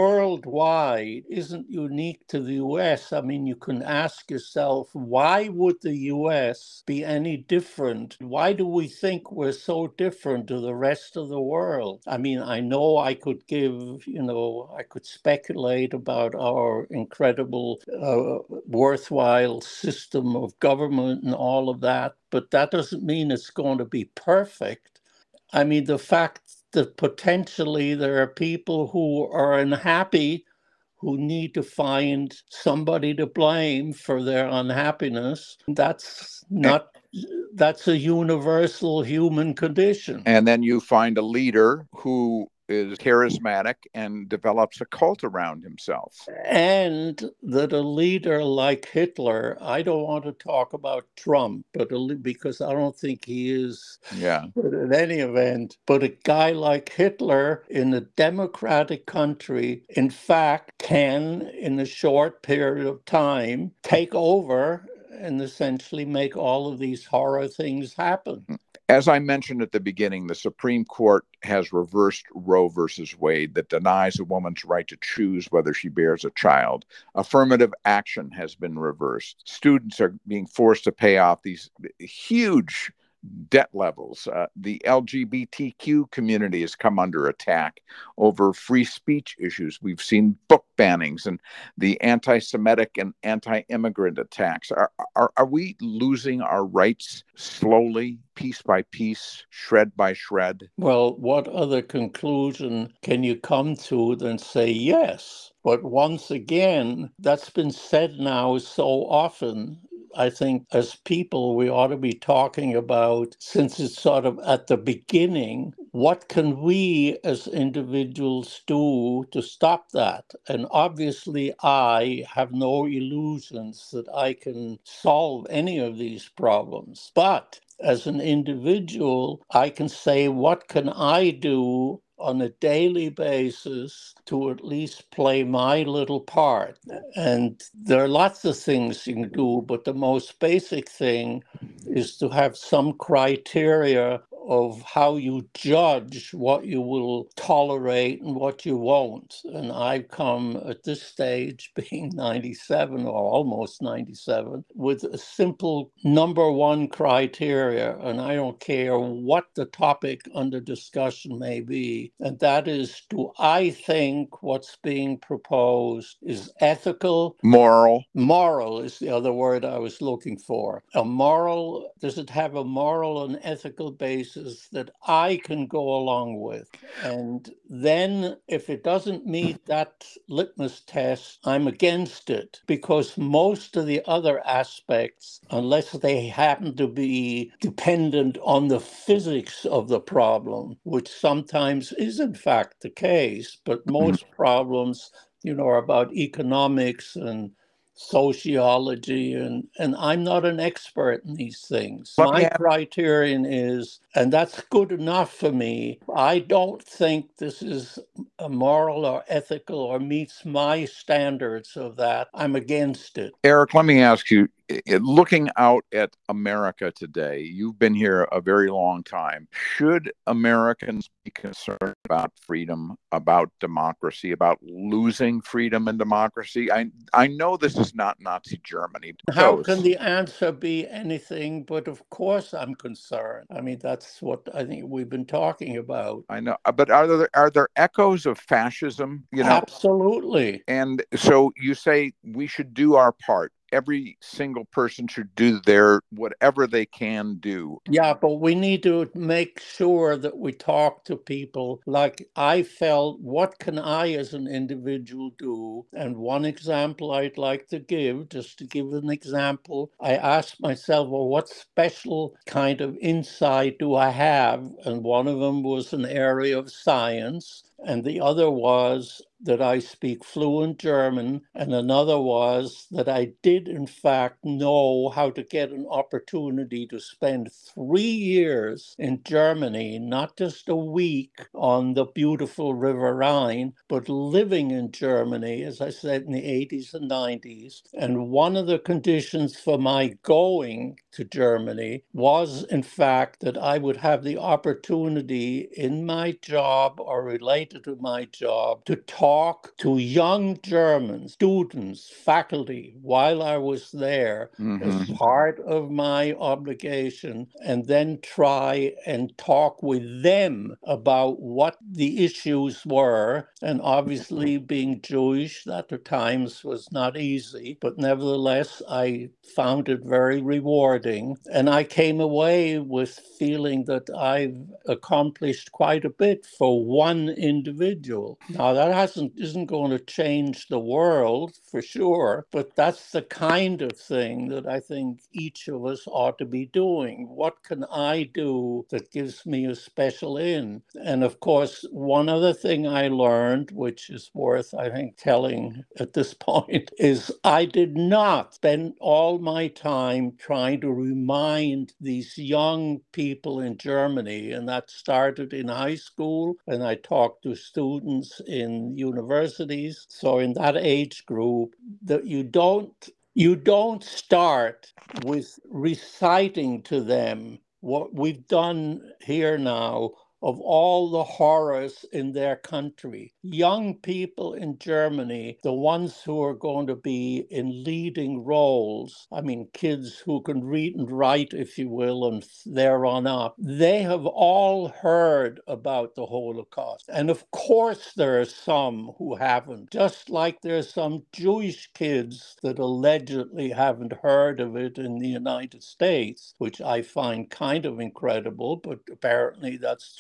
worldwide isn't unique to the U S. I mean, you can ask yourself, why would the U S be any different? Why do we think we're so different to the rest of the world? I mean, I know I could give, you know, I could speculate about our incredible, uh, worthwhile system of government and all of that, but that doesn't mean it's going to be perfect. I mean, the fact that potentially there are people who are unhappy, who need to find somebody to blame for their unhappiness, that's not, that's a universal human condition. And then you find a leader who is charismatic and develops a cult around himself. And that a leader like Hitler, I don't want to talk about Trump, but a, because I don't think he is, yeah. But in any event, but a guy like Hitler in a democratic country, in fact, can, in a short period of time, take over and essentially make all of these horror things happen. As I mentioned at the beginning, the Supreme Court has reversed Roe versus Wade that denies a woman's right to choose whether she bears a child. Affirmative action has been reversed. Students are being forced to pay off these huge debt levels. Uh, the L G B T Q community has come under attack over free speech issues. We've seen book bannings and the anti-Semitic and anti-immigrant attacks. Are, are, are we losing our rights slowly, piece by piece, shred by shred? Well, what other conclusion can you come to than say yes? But once again, that's been said now so often. I think as people, we ought to be talking about, since it's sort of at the beginning, what can we as individuals do to stop that? And obviously, I have no illusions that I can solve any of these problems. But as an individual, I can say, what can I do on a daily basis to at least play my little part? And there are lots of things you can do, but the most basic thing is to have some criteria of how you judge what you will tolerate and what you won't. And I've come at this stage, being ninety-seven or almost ninety-seven, with a simple number one criteria, and I don't care what the topic under discussion may be, and that is, do I think what's being proposed is ethical? Moral. Moral is the other word I was looking for. A moral, does it have a moral and ethical basis that I can go along with? And then if it doesn't meet that litmus test, I'm against it, because most of the other aspects, unless they happen to be dependent on the physics of the problem, which sometimes is in fact the case, but most mm-hmm. problems, you know, are about economics and sociology, and, and I'm not an expert in these things. Let My have- criterion is, and that's good enough for me, I don't think this is a moral or ethical or meets my standards of that. I'm against it. Eric, let me ask you, looking out at America today, you've been here a very long time. Should Americans be concerned about freedom, about democracy, about losing freedom and democracy? I I know this is not Nazi Germany. How can the answer be anything but, of course, I'm concerned? I mean, that's what I think we've been talking about. I know, but are there are there echoes of fascism? You know, absolutely. And so you say we should do our part. Every single person should do their whatever they can do. Yeah, but we need to make sure that we talk to people. Like I felt, what can I as an individual do? And one example I'd like to give, just to give an example, I asked myself, well, what special kind of insight do I have? And one of them was an area of science. And the other was that I speak fluent German, and another was that I did, in fact, know how to get an opportunity to spend three years in Germany, not just a week on the beautiful River Rhine, but living in Germany, as I said, in the eighties and nineties. And one of the conditions for my going to Germany was, in fact, that I would have the opportunity in my job or related to my job to talk to young Germans, students, faculty, while I was there, mm-hmm. as part of my obligation, and then try and talk with them about what the issues were. And obviously, being Jewish at the times was not easy, but nevertheless, I found it very rewarding. And I came away with feeling that I've accomplished quite a bit for one individual. Now, that hasn't isn't going to change the world for sure, but that's the kind of thing that I think each of us ought to be doing. What can I do that gives me a special in? And of course, one other thing I learned, which is worth, I think, telling at this point, is I did not spend all my time trying to remind these young people in Germany, and that started in high school, and I talked to students in universities. So in that age group, that you don't you don't start with reciting to them what we've done here now of all the horrors in their country. Young people in Germany, the ones who are going to be in leading roles, I mean, kids who can read and write, if you will, and there on up, they have all heard about the Holocaust. And of course, there are some who haven't, just like there's some Jewish kids that allegedly haven't heard of it in the United States, which I find kind of incredible, but apparently that's true.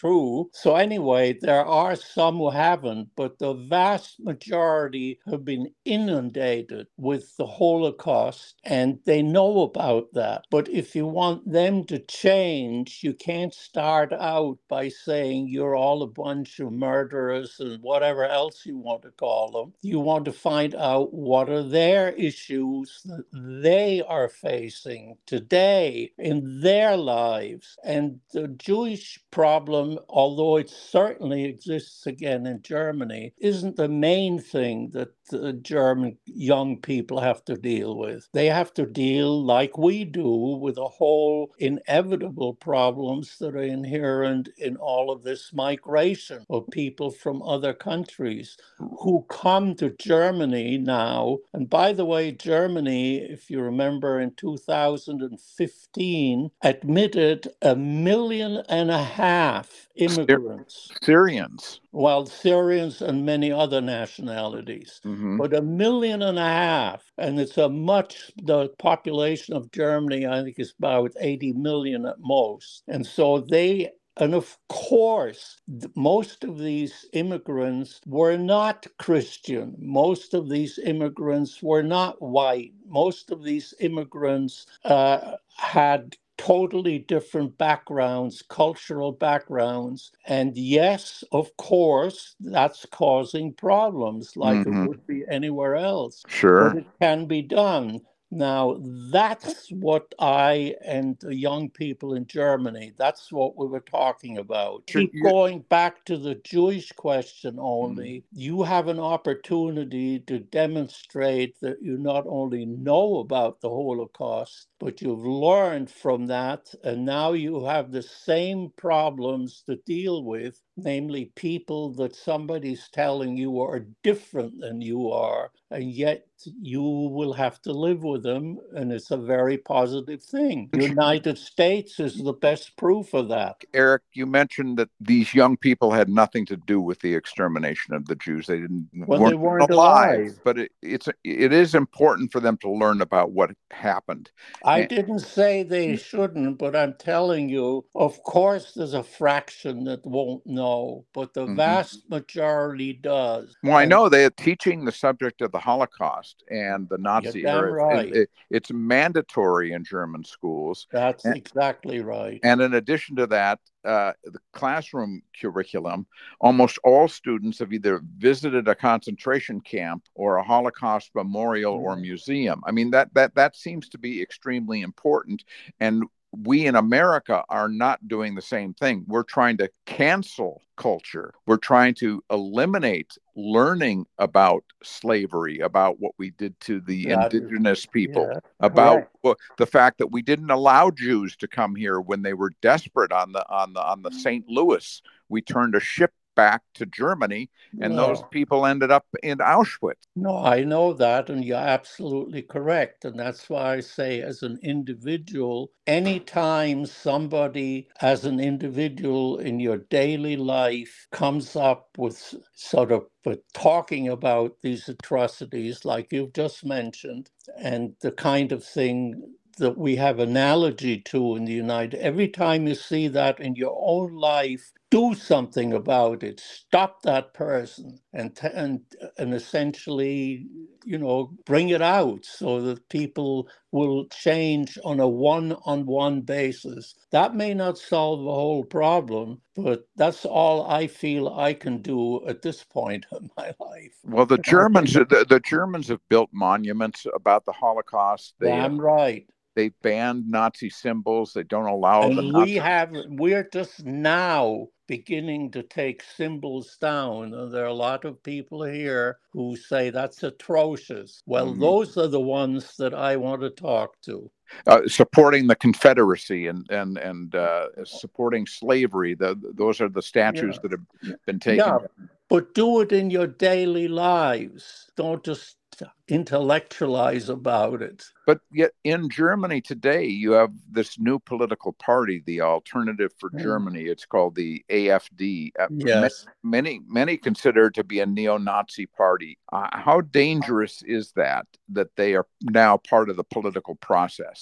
true. So anyway, there are some who haven't, but the vast majority have been inundated with the Holocaust, and they know about that. But if you want them to change, you can't start out by saying you're all a bunch of murderers and whatever else you want to call them. You want to find out what are their issues that they are facing today in their lives. And the Jewish problem, although it certainly exists again in Germany, isn't the main thing that the German young people have to deal with. They have to deal, like we do, with a whole inevitable problems that are inherent in all of this migration of people from other countries who come to Germany now. And by the way, Germany, if you remember, in two thousand fifteen, admitted a million and a half immigrants. Syrians. Well, Syrians and many other nationalities, mm-hmm. but a million and a half. And it's a much, the population of Germany, I think, is about eighty million at most. And so they, and of course, most of these immigrants were not Christian. Most of these immigrants were not white. Most of these immigrants uh, had totally different backgrounds, cultural backgrounds. And yes, of course, that's causing problems like mm-hmm. it would be anywhere else. Sure. But it can be done. Now, that's what I and the young people in Germany, that's what we were talking about. Keep going back to the Jewish question only. Mm-hmm. You have an opportunity to demonstrate that you not only know about the Holocaust, but you've learned from that, and now you have the same problems to deal with, namely people that somebody's telling you are different than you are, and yet you will have to live with them, and it's a very positive thing. The United States is the best proof of that. Eric, you mentioned that these young people had nothing to do with the extermination of the Jews. They didn't well, weren't, they weren't alive, alive. But it, it's it is important for them to learn about what happened. I and, didn't say they shouldn't, but I'm telling you, of course, there's a fraction that won't know, but the mm-hmm. vast majority does. Well, I know they're teaching the subject of the Holocaust and the Nazi era. Right. It, it's mandatory in German schools. That's and, exactly right. And in addition to that, uh, the classroom curriculum, almost all students have either visited a concentration camp or a Holocaust memorial mm-hmm. or museum. I mean, that that that seems to be extremely important. And we in America are not doing the same thing. We're trying to cancel culture. We're trying to eliminate learning about slavery, about what we did to the that indigenous is, people, yeah, about well, the fact that we didn't allow Jews to come here when they were desperate on the on the on the Saint Louis. We turned a ship back to Germany, and no. those people ended up in Auschwitz. No, I know that, and you're absolutely correct. And that's why I say, as an individual, anytime somebody, as an individual in your daily life, comes up with sort of but talking about these atrocities, like you've just mentioned, and the kind of thing that we have analogy to in the United, every time you see that in your own life, do something about it. Stop that person and and and essentially, you know, bring it out so that people will change on a one-on-one basis. That may not solve the whole problem, but that's all I feel I can do at this point in my life. Well, the Germans, the, the Germans have built monuments about the Holocaust. They, Damn right. They banned Nazi symbols. They don't allow and the we Nazi. have we're just now beginning to take symbols down. And there are a lot of people here who say that's atrocious. Well, mm-hmm. those are the ones that I want to talk to. Uh, supporting the Confederacy and and and uh, supporting slavery. The, those are the statues yeah. that have been taken. Yeah, but do it in your daily lives. Don't just intellectualize about it. But yet in Germany today, you have this new political party, the Alternative for mm. Germany. It's called the A F D. Yes. Many, many consider it to be a neo-Nazi party. Uh, how dangerous is that, that they are now part of the political process?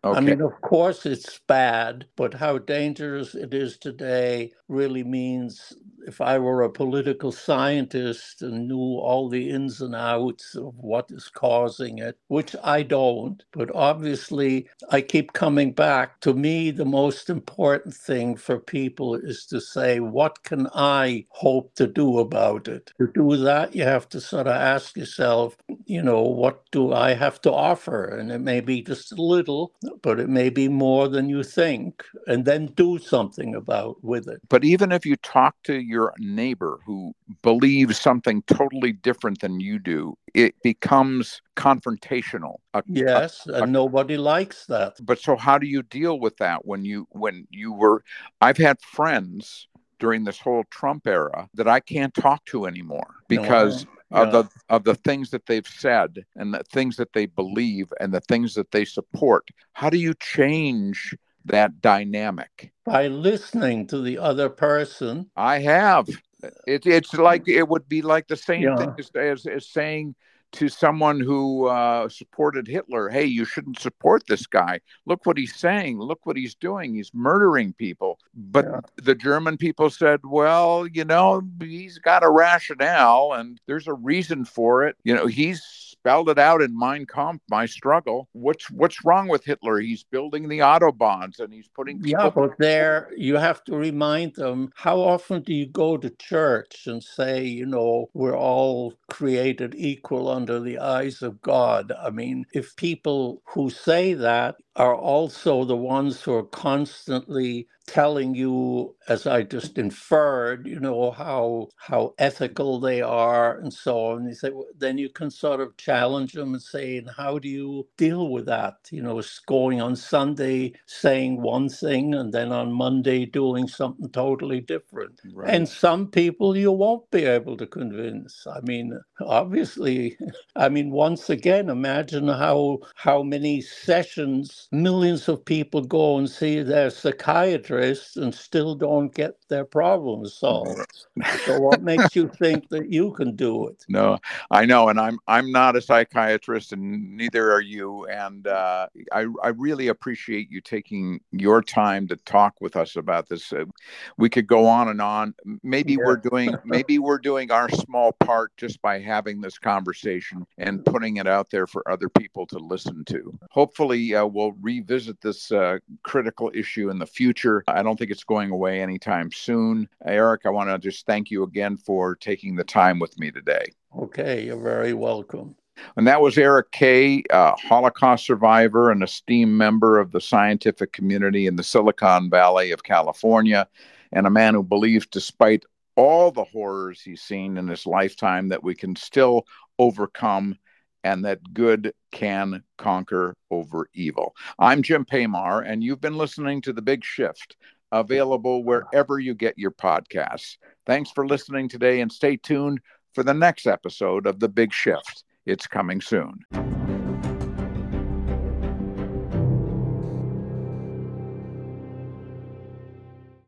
I Okay. mean, of course it's bad, but how dangerous it is today really means if I were a political scientist and knew all the ins and outs of what is causing it, which I don't, but obviously I keep coming back. To me, the most important thing for people is to say, what can I hope to do about it? To do that, you have to sort of ask yourself, you know, what do I have to offer? And it may be just a little, but it may be more than you think, and then do something about with it. But even if you talk to your neighbor who believes something totally different than you do, it becomes confrontational. A, yes, a, and a, nobody likes that. But so how do you deal with that when you when you were I've had friends during this whole Trump era that I can't talk to anymore because no, of the of the things that they've said and the things that they believe and the things that they support. How do you change that dynamic? By listening to the other person. I have. It, it's like it would be like the same Yeah. thing as, as, as saying to someone who uh, supported Hitler, hey, you shouldn't support this guy. Look what he's saying. Look what he's doing. He's murdering people. But Yeah. the German people said, well, you know, he's got a rationale and there's a reason for it. You know, he's spelled it out in Mein Kampf, My Struggle. What's what's wrong with Hitler? He's building the Autobahns and he's putting people... Yeah, but there you have to remind them, how often do you go to church and say, you know, we're all created equal under the eyes of God? I mean, if people who say that are also the ones who are constantly telling you, as I just inferred, you know, how how ethical they are and so on. You say, well, then you can sort of challenge them and say, and how do you deal with that? You know, going on Sunday saying one thing and then on Monday doing something totally different. Right. And some people you won't be able to convince. I mean, obviously, I mean, once again, imagine how how many sessions millions of people go and see their psychiatrist and still don't get their problems solved. So what makes you think that you can do it? No, I know, and I'm I'm not a psychiatrist, and neither are you. And uh, I I really appreciate you taking your time to talk with us about this. Uh, we could go on and on. Maybe Yeah. we're doing maybe we're doing our small part just by having this conversation and putting it out there for other people to listen to. Hopefully, uh, we'll revisit this uh, critical issue in the future. I don't think it's going away anytime soon. Eric, I want to just thank you again for taking the time with me today. Okay, you're very welcome. And that was Eric Kay, a Holocaust survivor and esteemed member of the scientific community in the Silicon Valley of California, and a man who believes, despite all the horrors he's seen in his lifetime, that we can still overcome and that good can conquer over evil. I'm Jim Paymar, and you've been listening to The Big Shift, available wherever you get your podcasts. Thanks for listening today, and stay tuned for the next episode of The Big Shift. It's coming soon.